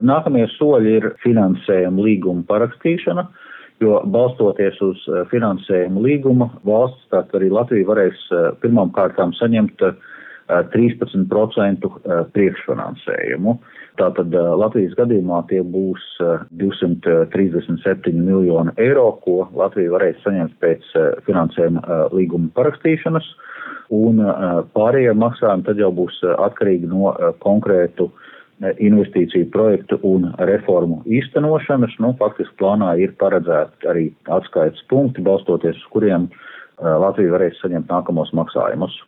Nākamie soļi ir finansējuma līguma parakstīšana, jo balstoties uz finansējuma līguma valsts, tātad arī Latvija varēs pirmām kārtām saņemt 13% priekšfinansējumu. Tātad Latvijas gadījumā tie būs 237 miljoni eiro, ko Latvija varēs saņemt pēc finansējuma līguma parakstīšanas, un pārējie maksājumi tad jau būs atkarīgi no konkrētu investīciju projektu un reformu īstenošanas. Faktiski plānā ir paredzēti arī atskaites punkti, balstoties uz kuriem Latvija varēs saņemt nākamos maksājumus.